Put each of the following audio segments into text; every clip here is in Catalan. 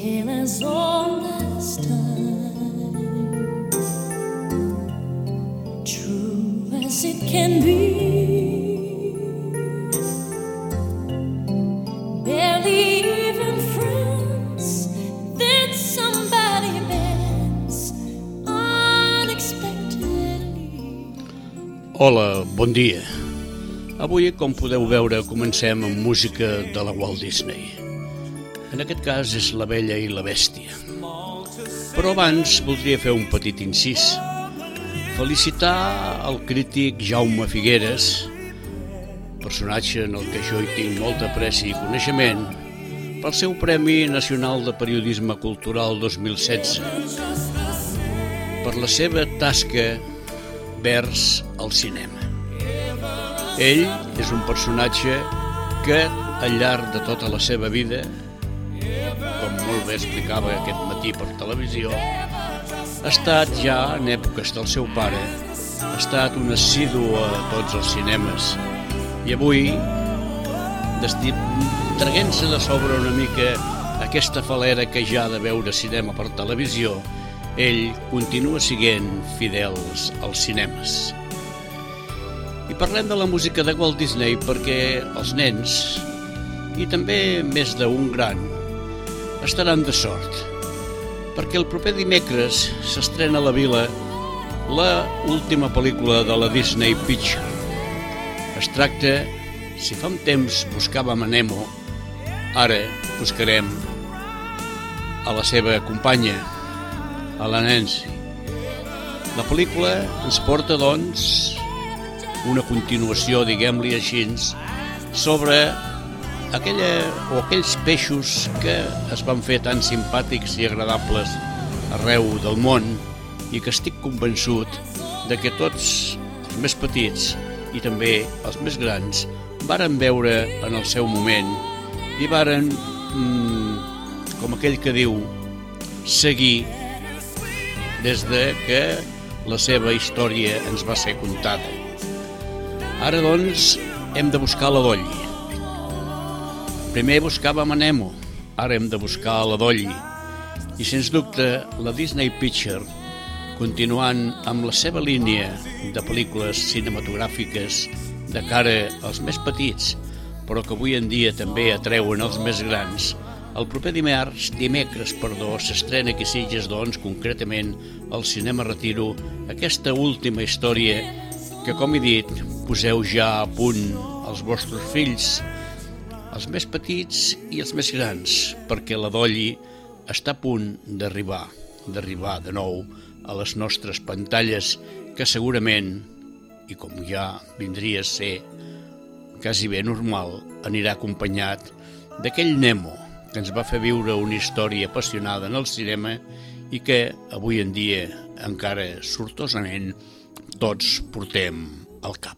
still as old as time, true as it can be, barely even friends, then somebody bends unexpectedly. Hola, bon dia. Avui, com podeu veure, comencem amb música de la Walt Disney. En aquest cas és La Bella i la Bèstia. Però abans voldria fer un petit incís. Felicitar el crític Jaume Figueres, personatge en el que jo hi tinc molta apreci i coneixement, pel seu Premi Nacional de Periodisme Cultural 2016, per la seva tasca vers el cinema. Ell és un personatge que al llarg de tota la seva vida, com molt bé explicava aquest matí per televisió, ha estat ja en èpoques del seu pare, ha estat un assidu a tots els cinemes i avui, traguent-se de sobre una mica aquesta falera que ja ha de veure cinema per televisió, ell continua sent fidels als cinemes. I parlem de la música de Walt Disney perquè els nens, i també més d'un gran, estaran de sort, perquè el proper dimecres s'estrena a la vila la última pel·lícula de la Disney Picture. Es tracta, si fa un temps buscàvem a Nemo, ara buscarem a la seva companya, a la Nancy. La pel·lícula ens porta, doncs, una continuació, diguem-li així, sobre aquells peixos que es van fer tan simpàtics i agradables arreu del món i que estic convençut de que tots els més petits i també els més grans varen veure en el seu moment i varen, com aquell que diu, seguir des de que la seva història ens va ser contada. Ara, doncs, hem de buscar la Dolly. Primer buscàvem a Nemo, ara hem de buscar la Dolly. I, sens dubte, la Disney Picture, continuant amb la seva línia de pel·lícules cinematogràfiques de cara als més petits, però que avui en dia també atreuen els més grans, el proper dimecres, s'estrena aquí a Sitges, doncs, concretament al Cinema Retiro, aquesta última història que, com he dit, poseu ja a punt els vostres fills, els més petits i els més grans, perquè la Dolly està a punt d'arribar de nou a les nostres pantalles, que segurament, i com ja vindria a ser quasi bé normal, anirà acompanyat d'aquell Nemo que ens va fer viure una història apassionada en el cinema i que avui en dia encara sortosament tots portem al cap.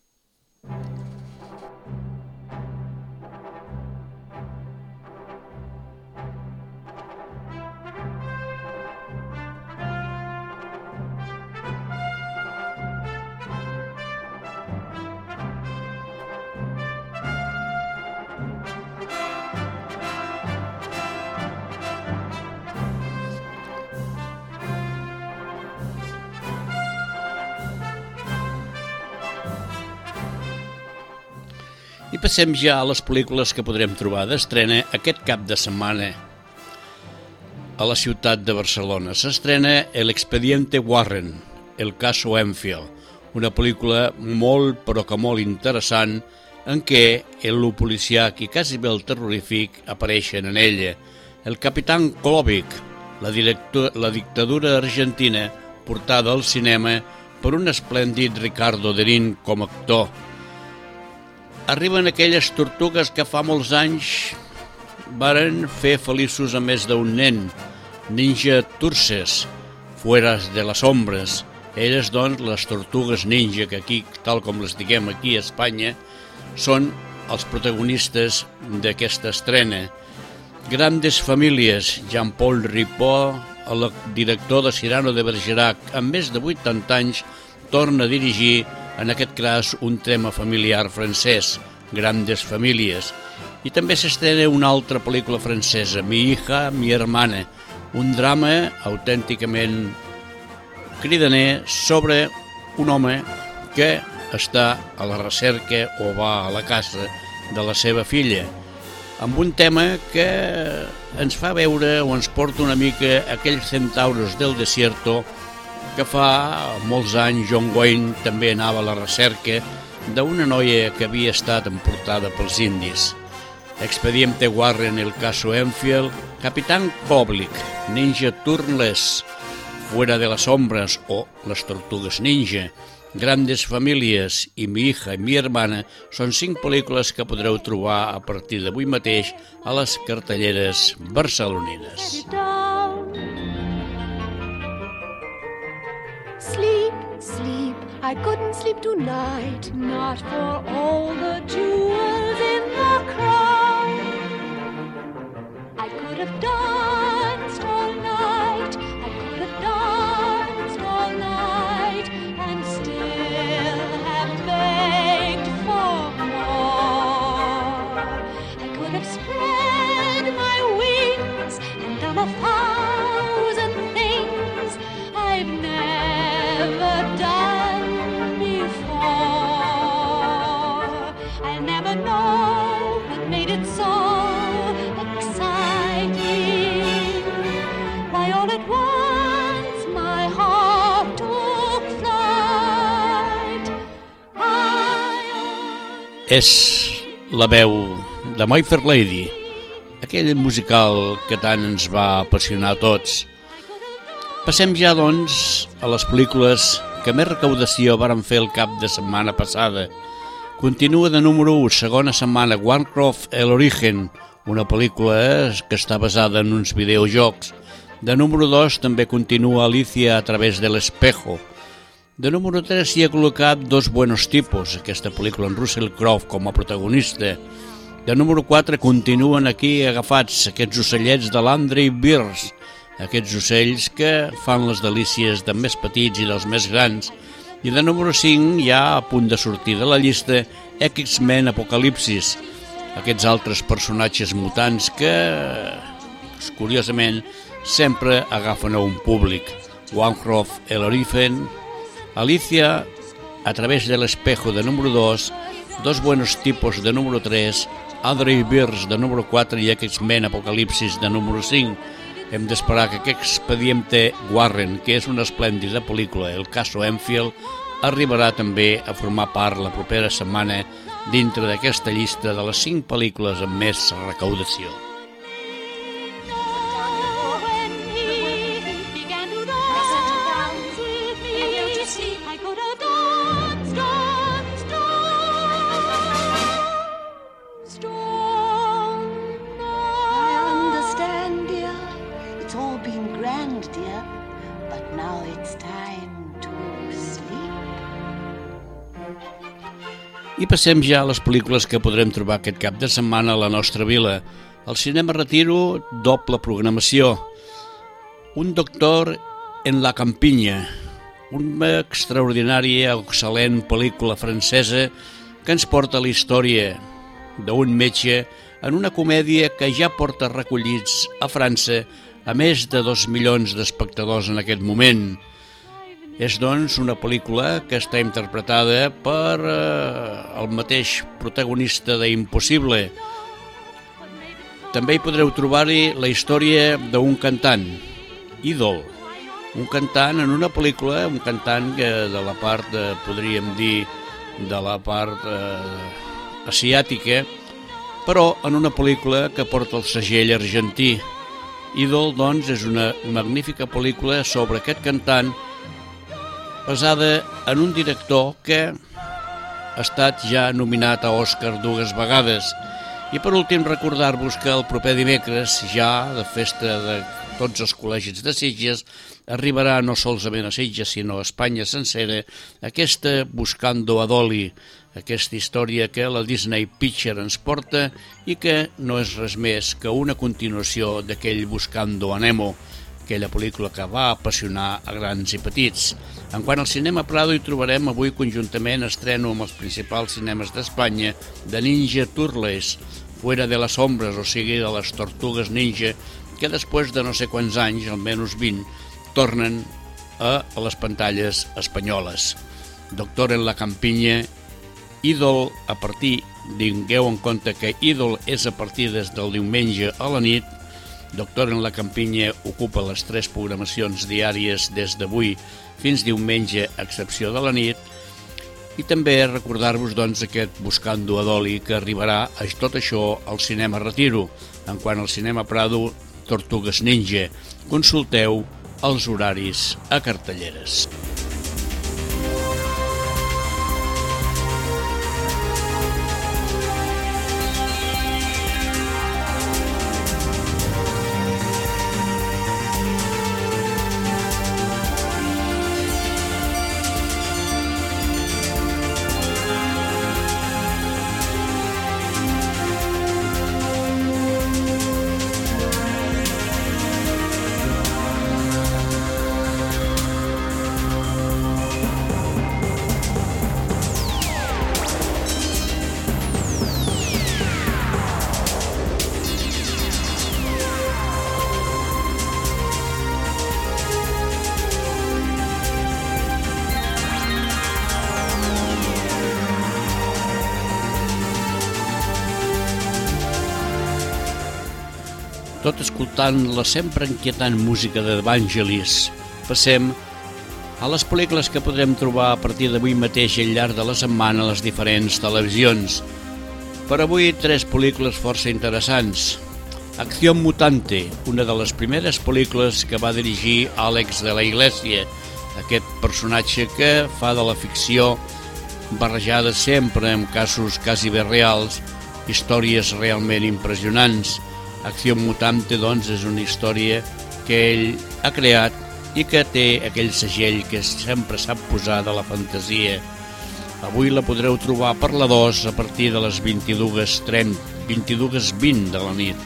I passem ja a les pel·lícules que podrem trobar d'estrena aquest cap de setmana a la ciutat de Barcelona. S'estrena El expediente Warren, el caso Enfield, una pel·lícula molt però que molt interessant en què el policiac i quasi bé el terrorífic apareixen en ella. El capitán Klovic, la dictadura argentina portada al cinema per un esplèndid Ricardo Darín com a actor. Arriben aquelles tortugues que fa molts anys varen fer feliços a més d'un nen, Ninja Turces, Fueras de las Sombres. Elles, doncs, les tortugues ninja, que aquí, tal com les diguem aquí a Espanya, són els protagonistes d'aquesta estrena. Grandes Famílies, Jean-Paul Ripoll, el director de Cyrano de Bergerac, amb més de 80 anys, torna a dirigir, en aquest cas, un tema familiar francès, Grandes Famílies. I també s'estrena una altra pel·lícula francesa, Mi hija, mi hermana, un drama autènticament cridaner sobre un home que està a la recerca o va a la casa de la seva filla, amb un tema que ens fa veure o ens porta una mica aquells centauros del desierto que fa molts anys John Wayne també anava a la recerca d'una noia que havia estat emportada pels indis. Expediente Warren, el caso Enfield, Capitán Koblik, Ninja Turtles, Fuera de las sombras o Las tortugues ninja, Grandes famílies i Mi hija i mi hermana són 5 pel·lícules que podreu trobar a partir d'avui mateix a les cartelleres barcelonines. Sleep, sleep, I couldn't sleep tonight, not for all the jewels in the crown. I could have danced all night, I could have danced all night, and still have begged for more. I could have spread my wings and done 1,000 things I've never done before. I'll never know what made it so exciting. Why all at once my heart took flight. És la veu de My Fair Lady, aquell musical que tant ens va apassionar a tots. Passem ja, doncs, a les pel·lícules que més recaudació varen fer el cap de setmana passada. Continua de número 1, segona setmana, Warcraft El Origen, una pel·lícula que està basada en uns videojocs. De número 2 també continua Alicia a través de l'espejo. De número 3 s'hi ha col·locat Dos buenos tipos, aquesta pel·lícula amb Russell Crowe com a protagonista. De número 4 continuen aquí agafats aquests ocellets de l'Andrei Birz, aquests ocells que fan les delícies dels més petits i dels més grans. I de número 5 ja a punt de sortir de la llista X-Men Apocalipsis, aquests altres personatges mutants que, curiosament, sempre agafen a un públic. Warcraft El Origen, Alicia a través de l'espejo de número 2, Dos buenos tipos de número 3, Andrei Birz de número 4 i X-Men Apocalipsis de número 5. Hem d'esperar que aquest Expediente Warren, que és una esplèndida pel·lícula, el caso Enfield, arribarà també a formar part la propera setmana dintre d'aquesta llista de les 5 pel·lícules amb més recaudació. I passem ja a les pel·lícules que podrem trobar aquest cap de setmana a la nostra vila. Al Cinema Retiro, doble programació. Un doctor en la campinya, una extraordinària, excel·lent pel·lícula francesa que ens porta la història d'un metge en una comèdia que ja porta recollits a França a més de 2 milions d'espectadors en aquest moment. És, doncs, una pel·lícula que està interpretada per el mateix protagonista d'Impossible. També hi podreu trobar-hi la història d'un cantant, ídol. Un cantant en una pel·lícula, un cantant que de la part, podríem dir, de la part asiàtica, però en una pel·lícula que porta el segell argentí. Ídol, doncs, és una magnífica pel·lícula sobre aquest cantant basada en un director que ha estat ja nominat a Òscar 2 vegades. I per últim recordar-vos que el proper dimecres, ja de festa de tots els col·legis de Sitges, arribarà no solament a Sitges sinó a Espanya sencera aquesta Buscando a Dolly, aquesta història que la Disney Picture ens porta i que no és res més que una continuació d'aquell Buscando a Nemo, aquella pel·lícula que va apassionar a grans i petits. En quant al Cinema Prado, hi trobarem avui conjuntament estreno amb els principals cinemes d'Espanya de Ninja Turtles, Fuera de las Sombres, o sigui, de les Tortugues Ninja, que després de no sé quants anys, almenys 20, tornen a les pantalles espanyoles. Doctor en la Campinya, Ídol a partir, tingueu en compte que Ídol és a partir des del diumenge a la nit. Doctor en la Campinya ocupa les 3 programacions diàries des d'avui fins diumenge, a excepció de la nit. I també recordar-vos doncs aquest Buscando a Dolly, que arribarà a tot això al Cinema Retiro. En quant al Cinema Prado, Tortugues Ninja. Consulteu els horaris a cartelleres. Tot escoltant la sempre inquietant música de Vangelis, passem a les pel·lícules que podrem trobar a partir d'avui mateix al llarg de la setmana a les diferents televisions. Per avui, 3 pel·lícules força interessants. Acción Mutante, una de les primeres pel·lícules que va dirigir Àlex de la Iglesia, aquest personatge que fa de la ficció barrejada sempre amb casos quasi bé reals, històries realment impressionants. Acción Mutante, doncs, és una història que ell ha creat i que té aquell segell que sempre sap posar de la fantasia. Avui la podreu trobar per la 2 a partir de les 22:20 de la nit.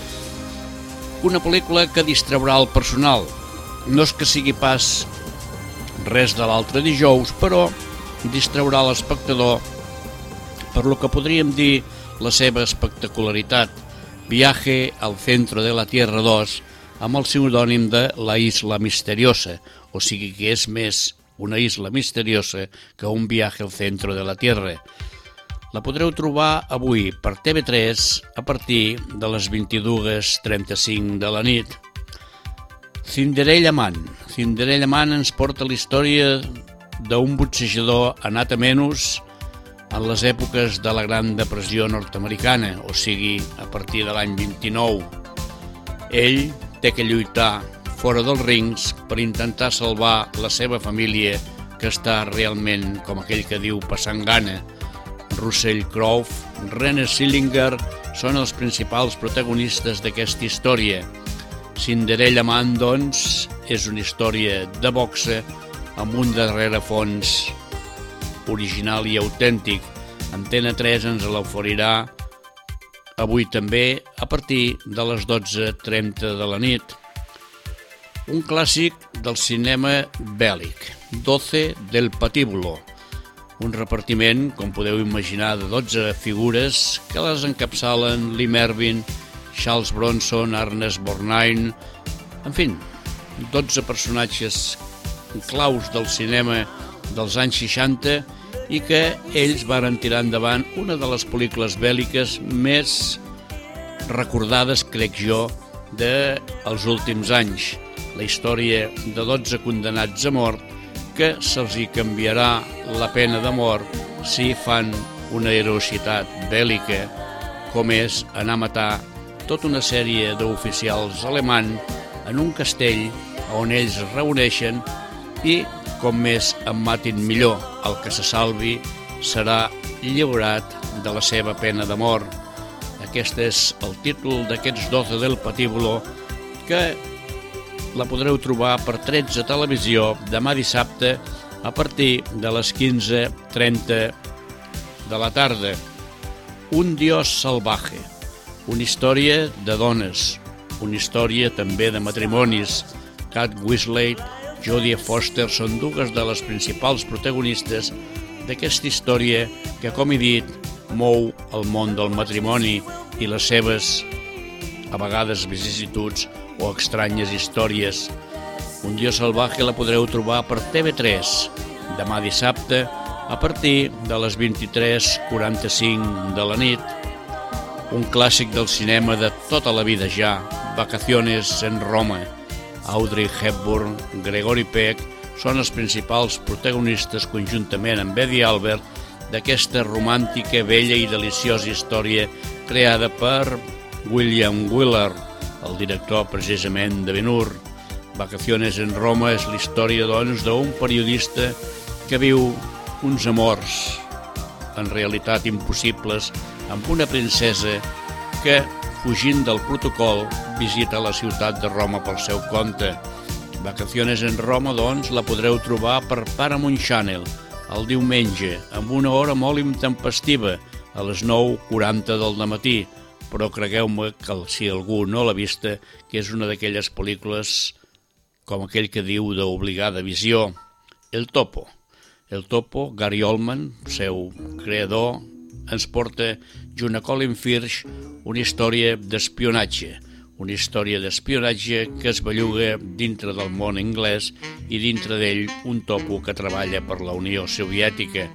Una pel·lícula que distraurà el personal. No és que sigui pas res de l'altre dijous, però distraurà l'espectador per lo que podríem dir la seva espectacularitat. Viaje al centro de la Tierra 2, amb el pseudònim de La Isla Misteriosa, o sigui que és més una isla misteriosa que un viaje al centro de la Tierra. La podreu trobar avui per TV3 a partir de les 22:35 de la nit. Cinderella Man. Cinderella Man ens porta la història d'un boxejador anat a menys en les èpoques de la Gran Depressió nord-americana, o sigui, a partir de l'any 29. Ell té que lluitar fora dels rings per intentar salvar la seva família, que està realment, com aquell que diu, passant gana. Russell Crowe, Renée Zellweger són els principals protagonistes d'aquesta història. Cinderella Man, doncs, és una història de boxa amb un darrerefons original i autèntic. Antena 3 ens l'oferirà avui també a partir de les 12:30 de la nit. Un clàssic del cinema bèl·lic, 12 del Patíbulo, un repartiment, com podeu imaginar, de 12 figures que les encapçalen Lee Marvin, Charles Bronson, Ernest Borgnine, en fi, 12 personatges claus del cinema dels anys 60 i que ells varen tirar endavant una de les pel·lícules bèl·liques més recordades, crec jo, dels últims anys. La història de 12 condenats a mort que se'ls hi canviarà la pena de mort si fan una heroïcitat bèl·lica, com és anar a matar tota una sèrie d'oficials alemanys en un castell on ells es reuneixen i, com més en matin millor, el que se salvi serà lliurat de la seva pena de mort. Aquest és el títol d'aquests 12 del Patíbulo, que la podreu trobar per 13 Televisió demà dissabte a partir de les 15:30 de la tarda. Un Dios salvaje, una història de dones, una història també de matrimonis. Kate Winslet, Jodie Foster són dues de les principals protagonistes d'aquesta història que, com he dit, mou el món del matrimoni i les seves, a vegades, vicissituds o estranyes històries. Un Dios salvaje la podreu trobar per TV3 demà dissabte a partir de les 23:45 de la nit. Un clàssic del cinema de tota la vida ja, Vacaciones en Roma. Audrey Hepburn, Gregory Peck són els principals protagonistes conjuntament amb Eddie Albert d'aquesta romàntica, bella i deliciosa història creada per William Wyler, el director precisament de Ben-Hur. Vacaciones en Roma és la història, doncs, d'un periodista que viu uns amors, en realitat impossibles, amb una princesa que, fugint del protocol, visita la ciutat de Roma pel seu compte. Vacaciones en Roma, doncs, la podreu trobar per Paramount Channel el diumenge, amb una hora molt intempestiva, a les 9:40 del dematí, però cregueu-me que si algú no l'ha vista, que és una d'aquelles pel·lícules, com aquell que diu, d'obligada visió. El Topo. El Topo, Gary Oldman, seu creador, ens porta, junt a Colin Firth, una història d'espionatge. Una història d'espionatge que es belluga dintre del món anglès i dintre d'ell un topo que treballa per la Unió Soviètica.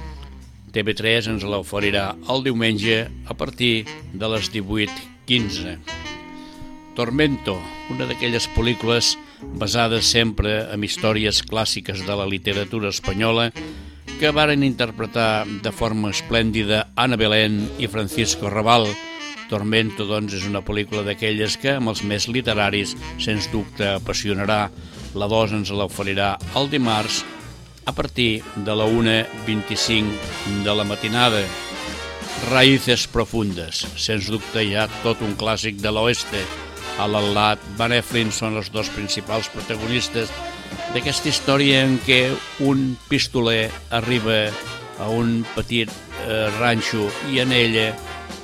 TV3 ens l'oferirà el diumenge a partir de les 18:15. Tormento, una d'aquelles pel·lícules basades sempre en històries clàssiques de la literatura espanyola que varen interpretar de forma esplèndida Ana Belén i Francisco Raval. Tormento, doncs, és una pel·lícula d'aquelles que, amb els més literaris, sens dubte apassionarà. La 2 ens l'oferirà el dimarts a partir de la 1:25 de la matinada. Raíces profundes, sens dubte hi ha tot un clàssic de l'oeste. Alan Ladd, Van Heflin són els dos principals protagonistes d'aquesta història en què un pistoler arriba a un petit ranxo i en ella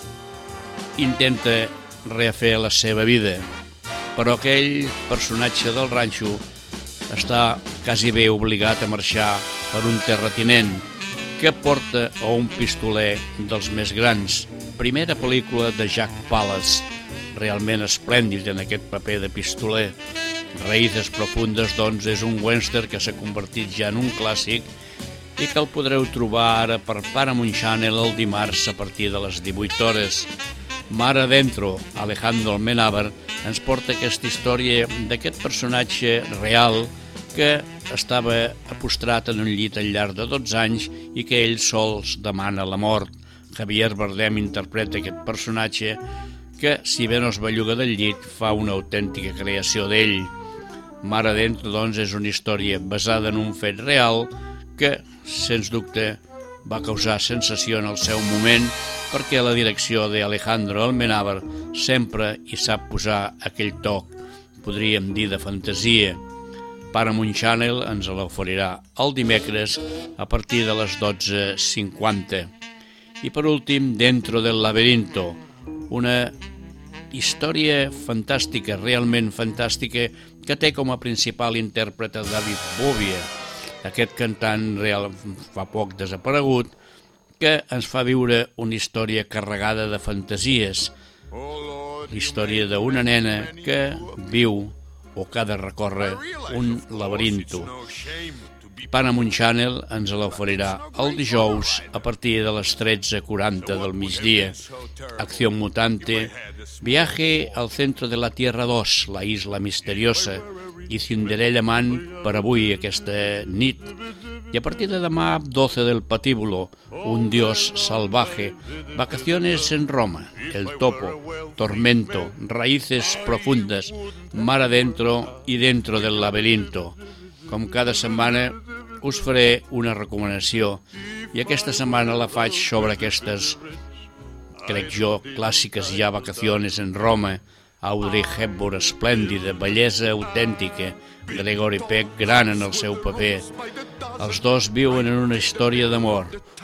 intenta refer la seva vida, però aquell personatge del ranxo està quasi bé obligat a marxar per un terratinent que porta a un pistoler dels més grans. Primera pel·lícula de Jack Palance, realment esplèndid en aquest paper de pistoler. Raíces profundes, doncs, és un western que s'ha convertit ja en un clàssic i que el podreu trobar ara per Paramount Channel el dimarts a partir de les 18 hores. Mar adentro, Alejandro Amenábar, ens porta aquesta història d'aquest personatge real que estava apostrat en un llit al llarg de 12 anys i que ell sols demana la mort. Javier Bardem interpreta aquest personatge que, si bé no es belluga del llit, fa una autèntica creació d'ell. Mar adentro, doncs, és una història basada en un fet real que, sens dubte, va causar sensació en el seu moment perquè la direcció d'Alejandro Amenábar sempre hi sap posar aquell toc, podríem dir, de fantasia. Paramount Channel ens l'oferirà el dimecres a partir de les 12:50. I per últim, Dentro del laberinto, una història fantàstica, realment fantàstica, que té com a principal intèrpret a David Bowie, aquest cantant real fa poc desaparegut, que ens fa viure una història carregada de fantasies, la història d'una nena que viu o que ha de recórrer un laberinto. Paramount Channel ens l'oferirà el dijous a partir de les 13:40 del migdia. Acción mutante, Viaje al centro de la Tierra 2, la isla misteriosa, i Cinderella Man per avui, aquesta nit. I a partir de demà, 12 del Patíbulo, Un Dios salvaje, Vacaciones en Roma, El Topo, Tormento, Raíces profundes, Mar adentro i Dentro del laberinto. Com cada setmana us faré una recomanació i aquesta setmana la faig sobre aquestes, crec jo, clàssiques ja Vacaciones en Roma. Audrey Hepburn esplèndida, bellesa autèntica, Gregory Peck gran en el seu paper. Els dos viuen en una història d'amor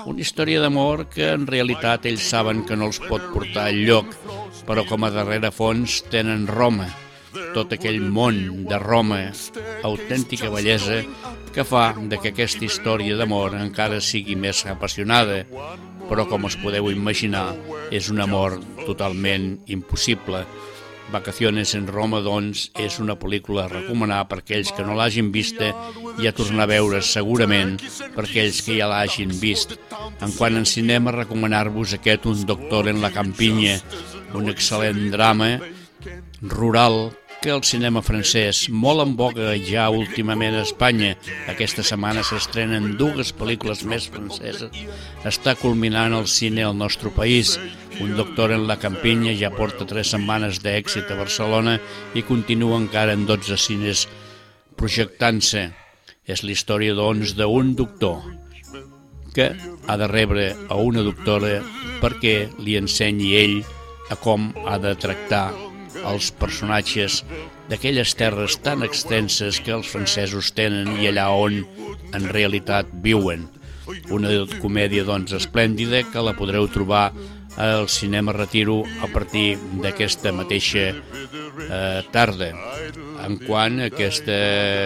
que en realitat ells saben que no els pot portar enlloc, però com a darrere fons tenen Roma, tot aquell món de Roma, autèntica bellesa, que fa que aquesta història d'amor encara sigui més apassionada. però com us podeu imaginar és una mort totalment impossible. Vacaciones en Roma, doncs, és una pel·lícula a recomanar per aquells que no l'hagin vista i a tornar a veure segurament per aquells que ja l'hagin vist. En quant en cinema, recomanar-vos aquest Un doctor en la campinya, un excel·lent drama rural que el cinema francès, molt en boga ja últimament a Espanya, aquesta setmana s'estrenen 2 pel·lícules més franceses, està culminant el cine al nostre país. Un doctor en la campinya ja porta 3 setmanes d'èxit a Barcelona i continua encara en 12 cines projectant-se. És la història, doncs, d'un doctor que ha de rebre a una doctora perquè li ensenyi ell a com ha de tractar els personatges d'aquelles terres tan extenses que els francesos tenen i allà on en realitat viuen. Una comèdia, doncs, esplèndida que la podreu trobar al Cinema Retiro a partir d'aquesta mateixa tarda. En quant a aquesta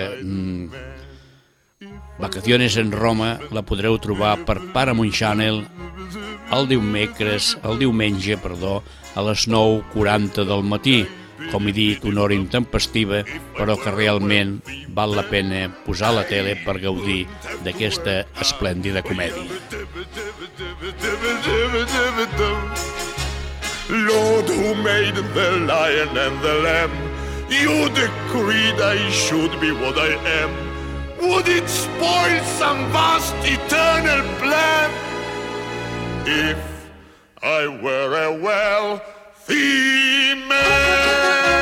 Vacaciones en Roma la podreu trobar per Paramount Channel el diumenge, a les 9:40 del matí. Com he dit, una hora intempestiva, però que realment val la pena posar la tele per gaudir d'aquesta esplèndida comèdia. Lord, who made the lion and the lamb, you decreed I should be what I am. Would it spoil some vast eternal plan if I were a wealthy man?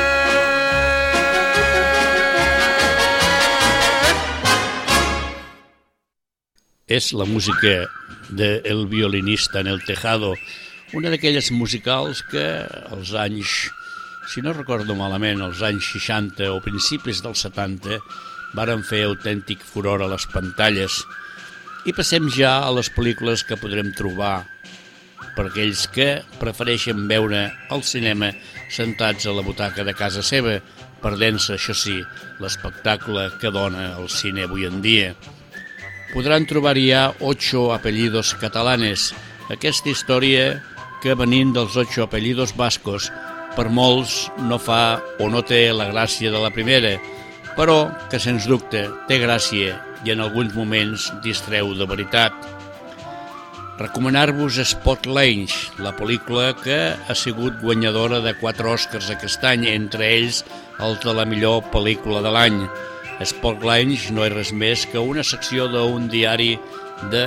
És la música de El violinista en el tejado, una d'aquelles musicals que als anys, si no recordo malament, als anys 60 o principis dels 70, varen fer autèntic furor a les pantalles. I passem ja a les pel·lícules que podrem trobar per aquells que prefereixen veure el cinema sentats a la butaca de casa seva, perdent-se, això sí, l'espectacle que dona el cine avui en dia. Podran trobar ja 8 apellidos catalanes, aquesta història que venint dels 8 apellidos bascos per molts no fa o no té la gràcia de la primera, però que sens dubte té gràcia i en alguns moments distreu de veritat. Recomanar-vos Spotlight, la pel·lícula que ha sigut guanyadora de 4 Oscars aquest any, entre ells els de la millor pel·lícula de l'any. Spotlight no és res més que una secció d'un diari de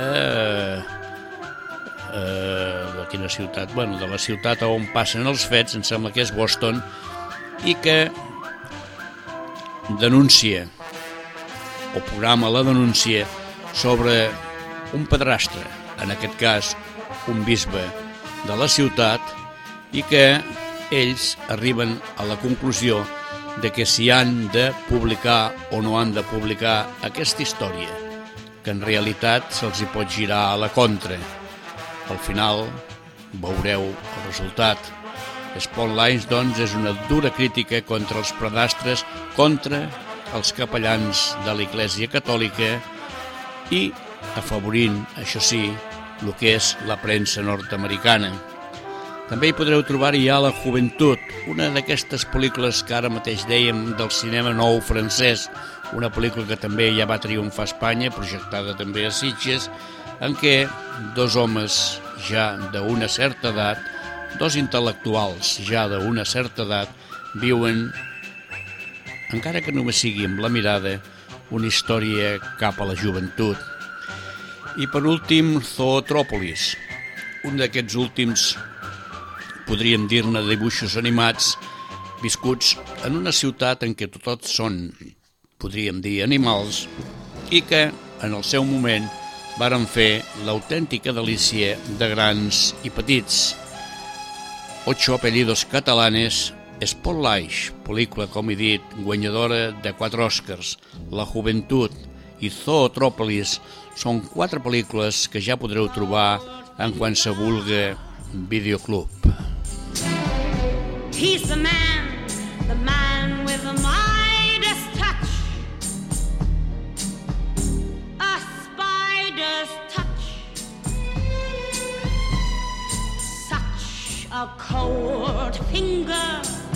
quina ciutat? Bueno, de la ciutat on passen els fets, em sembla que és Boston, i que denuncia o programa la denúncia sobre un padrastre, en aquest cas un bisbe de la ciutat, i que ells arriben a la conclusió de que si han de publicar o no han de publicar aquesta història, que en realitat se'ls hi pot girar a la contra. Al final veureu el resultat. Spotlight, doncs, és una dura crítica contra els padrastres, contra els capellans de l'Església Catòlica i afavorint, això sí, el que és la premsa nord-americana. També hi podreu trobar ja La Joventut, una d'aquestes pel·lícules que ara mateix dèiem del cinema nou francès, una pel·lícula que també ja va triomfar a Espanya, projectada també a Sitges, en què 2 homes ja d'una certa edat, 2 intel·lectuals ja d'una certa edat, viuen, encara que només sigui amb la mirada, una història cap a la joventut. I per últim, Zootrópolis, un d'aquests últims, podríem dir-ne, dibuixos animats viscuts en una ciutat en què tots són, podríem dir, animals, i que en el seu moment varen fer l'autèntica delícia de grans i petits. 8 apellidos catalanes, Spotlight, pel·lícula, com he dit, guanyadora de 4 Oscars, La Joventut i Zootrópolis són 4 pel·lícules que ja podreu trobar en qualsevol videoclub. He's the man with the Midas touch, a spider's touch. finger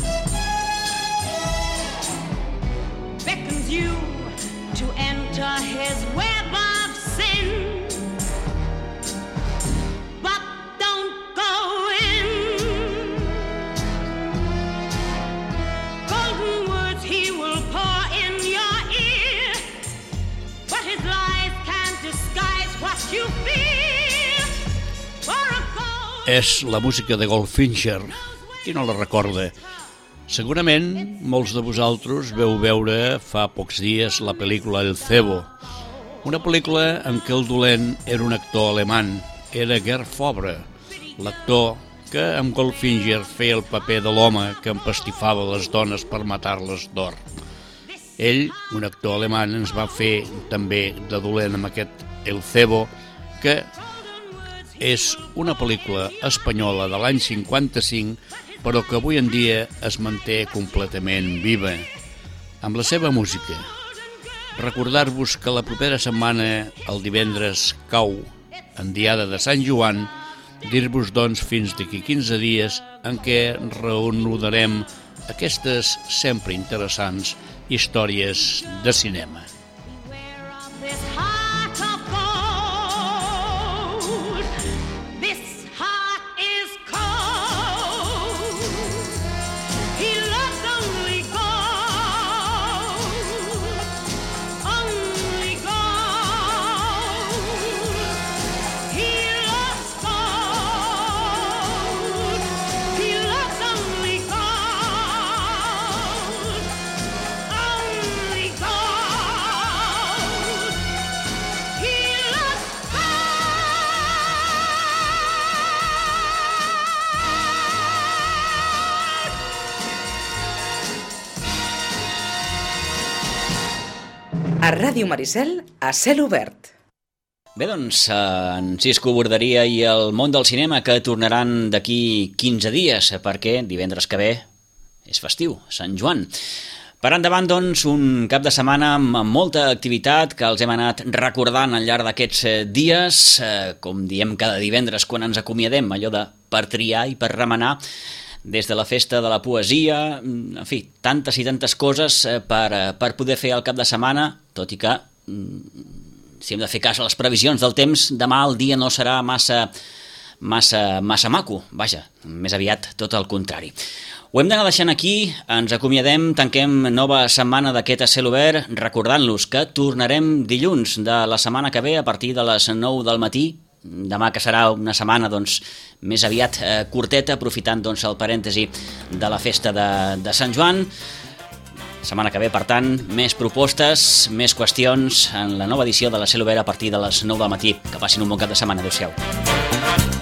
beckons you to enter his web of sin. But don't go in. Golden words he will pour in your ear, but his lies can't disguise what you feel. For a gold És la música de Goldfinger. Qui no la recorda? Segurament molts de vosaltres veu veure fa pocs dies la pel·lícula El Cebo, una pel·lícula en què el dolent era un actor alemany, era Gerd Fobra, l'actor que amb Goldfinger feia el paper de l'home que empastifava les dones per matar-les d'or. Ell, un actor alemany, ens va fer també de dolent amb aquest El Cebo, que és una pel·lícula espanyola de l'any 55, però que avui en dia es manté completament viva, amb la seva música. Recordar-vos que la propera setmana, el divendres cau, en diada de Sant Joan, dir-vos doncs fins d'aquí 15 dies en què reanudarem aquestes sempre interessants històries de cinema. this heart of gold. This heart is cold. He loves only gold. Only gold. He loves gold. He loves only gold. Only gold. He loves A Ràdio Maricel, a cel obert. Bé, doncs, en Cisco Borderia i el món del cinema que tornaran d'aquí 15 dies, perquè divendres que ve és festiu, Sant Joan. Per endavant, doncs, un cap de setmana amb molta activitat que els hem anat recordant al llarg d'aquests dies, com diem cada divendres quan ens acomiadem, allò de per triar i per remenar, des de la festa de la poesia, en fi, tantes i tantes coses per poder fer el cap de setmana, tot i que, si hem de fer cas a les previsions del temps, demà el dia no serà massa maco, vaja, més aviat tot el contrari. Ho hem d'anar deixant aquí, ens acomiadem, tanquem nova setmana d'aquest a cel obert, recordant-los que tornarem dilluns de la setmana que ve a partir de les 9 del matí, demà que serà una setmana doncs, més aviat curteta, aprofitant doncs, el parèntesi de la festa de Sant Joan. Setmana que ve, per tant, més propostes, més qüestions en la nova edició de la cel obert a partir de les 9 del matí. Que passin un bon cap de setmana. Adéu-siau.